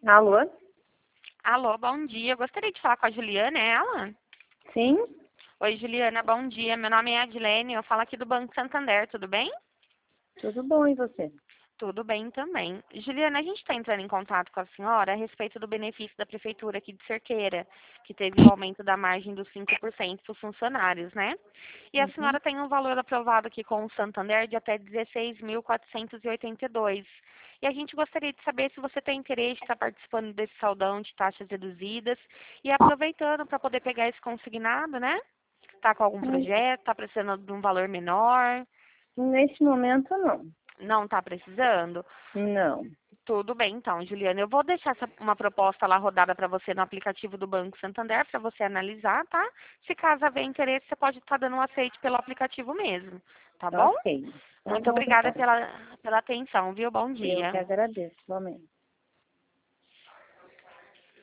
Alô? Alô, bom dia. Eu gostaria de falar com a Juliana, é ela? Sim? Oi, Juliana, bom dia. Meu nome é Adilene, eu falo aqui do Banco Santander, tudo bem? Tudo bom, e você? Tudo bem também. Juliana, a gente está entrando em contato com a senhora a respeito do benefício da Prefeitura aqui de Cerqueira, que teve o aumento da margem dos 5% para os funcionários, né? E a Uhum. senhora tem um valor aprovado aqui com o Santander de até 16.482. E a gente gostaria de saber se você tem interesse em estar participando desse saldão de taxas reduzidas e aproveitando para poder pegar esse consignado, né? Está com algum Hum, projeto, está precisando de um valor menor, Neste momento, não. não está precisando? Não. Tudo bem, então, Juliana. Eu vou deixar uma proposta lá rodada para você no aplicativo do Banco Santander para você analisar, tá? Se caso haver interesse, você pode estar dando um aceite pelo aplicativo mesmo, tá bom? Ok. Tá Muito bom, obrigada então. pela atenção, viu? Bom Eu que dia. agradeço, igualmente.